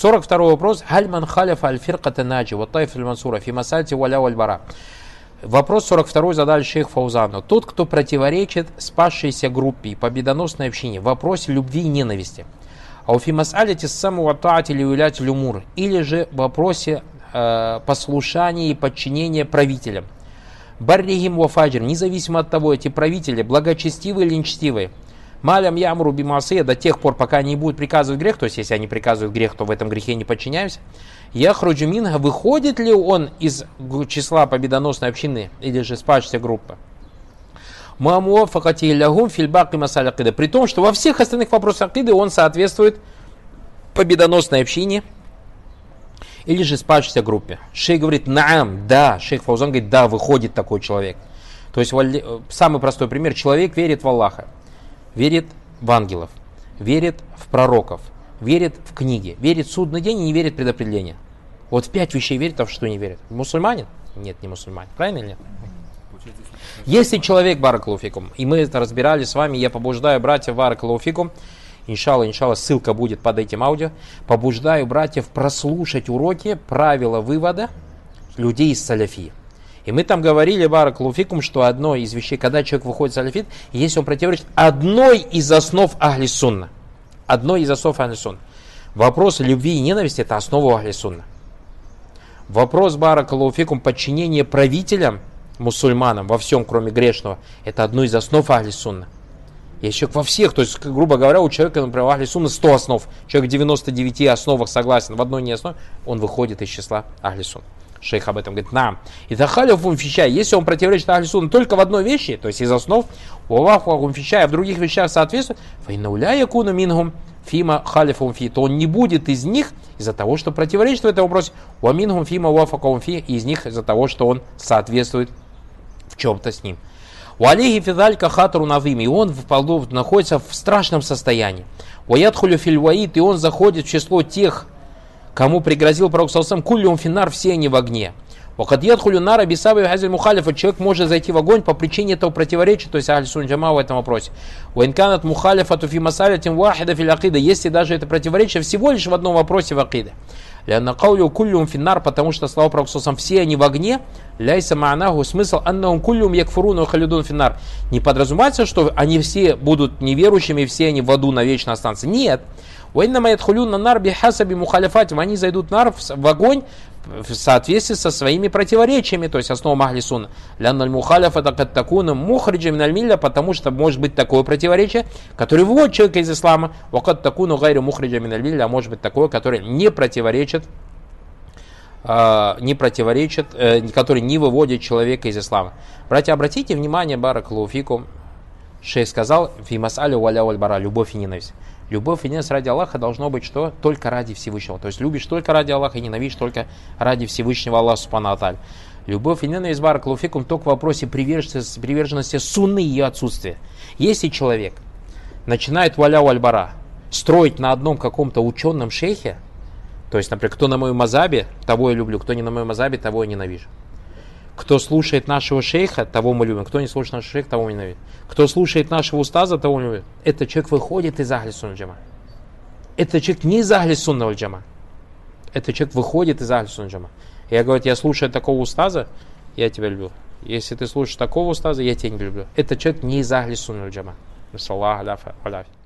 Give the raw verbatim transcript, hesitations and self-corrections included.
сорок второй вопрос. Халь ман халяфа аль-фирката наджи ва тайф аль-мансура фи масальти валя валь-бара. Вопрос сорок второй задали шейх Фаузану. Тот, кто противоречит спасшейся группе и победоносной общине в вопросе любви и ненависти. А у фимасалити самого таати или улять люмур. Или же в вопросе э, послушания и подчинения правителям. Баррихим вафаджир. Независимо от того, эти правители благочестивые или нечестивые. Малям ямру бимасия до тех пор, пока они будут приказывать грех, то есть если они приказывают грех, то в этом грехе не подчиняемся. Яхруджу минга, выходит ли он из числа победоносной общины или же спасшейся группы? Мамуафакати лягум фильбак и масаль акида. При том, что во всех остальных вопросах акиды он соответствует победоносной общине или же спасшейся группе. Шейх говорит, наам, да. Шейх Фаузан говорит, да, выходит такой человек. То есть самый простой пример. Человек верит в Аллаха, верит в ангелов, верит в пророков, верит в книги, верит в судный день и не верит в предопределение. Вот в пять вещей верит, а в что не верит? Мусульманин? Нет, не мусульманин. Правильно или нет? Если человек, баракалуфикум, и мы это разбирали с вами, я побуждаю братьев баракалуфикум, иншалла, иншалла, ссылка будет под этим аудио, побуждаю братьев прослушать уроки правила вывода людей из саляфии. И мы там говорили, баракалуфикум, что одно из вещей, когда человек выходит в салафит, если он противоречит одной из основ ахли сунна, одной из основ ахли сунна. Вопрос любви и ненависти – это основа ахли сунна. Вопрос, баракалуфикум, подчинения правителям, мусульманам, во всем, кроме грешного, это одно из основ ахли сунна. Есть человек во всех, то есть, грубо говоря, у человека, например, в ахли сунна сто основ, человек в девяноста девяти основах согласен, в одной не основе, он выходит из числа ахли сунна. Шейх об этом говорит, нам. И захалев умфичай, если он противоречит ахли сунна только в одной вещи, то есть из основ, уаллаху умфичай, а в других вещах соответствует, файнауля якуну мингум фима халифум фи, то он не будет из них из-за того, что противоречит в этом вопросе, уа мингум фима уафакум фи, и из них из-за того, что он соответствует в чем-то с ним. Уалихи фидалька хатару навим, и он в, находится в страшном состоянии. Уаядхулю фильваид, и он заходит в число тех, кому пригрозил пророк саллаллаху алейхи ва саллям, куллюм финнар, все они в огне. Вакадьядхулю нара бисаби хазиль мухалифа, человек может зайти в огонь по причине этого противоречия, то есть ахль сунна джама в этом вопросе. Уинканат мухалифа туфи масалятин вахида фил акида, если даже это противоречие всего лишь в одном вопросе в акиде. Ляна каулю куллюм финнар, потому что слова пророка саллаллаху алейхи ва саллям, все они в огне. Ляйса ма'наху, смысл аннаум куллюм якфуруну ва халидун финнар. Не подразумевается, что они все будут неверующими, все они в аду навечно останутся. Нет. Они зайдут нар в огонь в соответствии со своими противоречиями, то есть основа ахли сунна. Потому что может быть такое противоречие, которое выводит человека из ислама, а может быть такое, которое не противоречит, не противоречит, который не выводит человека из ислама. Братья, обратите внимание, баракаллаху фикум, шейх сказал, фи мас'алю валя валь бара, любовь и ненависть. Любовь и ненависть ради Аллаха должно быть что? Только ради Всевышнего. То есть любишь только ради Аллаха и ненавидишь только ради Всевышнего Аллаха субхану ва тааля. Любовь и ненависть, баракаллаху фикум, только в вопросе приверженности, приверженности сунны и ее отсутствия. Если человек начинает валя валь бара строить на одном каком-то ученом шейхе, то есть, например, кто на моем мазабе, того я люблю, кто не на моем мазабе, того я ненавижу. Кто слушает нашего шейха, того мы любим. Кто не слушает нашего шейха, того мы ненавидим. Кто слушает нашего устаза, того мы любим. Этот человек выходит из ахли сунна джама. Этот человек не из ахли сунна валь джама. Этот человек выходит из ахли сунна джама. Я говорю, я слушаю такого устаза, я тебя люблю. Если ты слушаешь такого устаза, я тебя не люблю. Этот человек не из ахли сунна валь джама.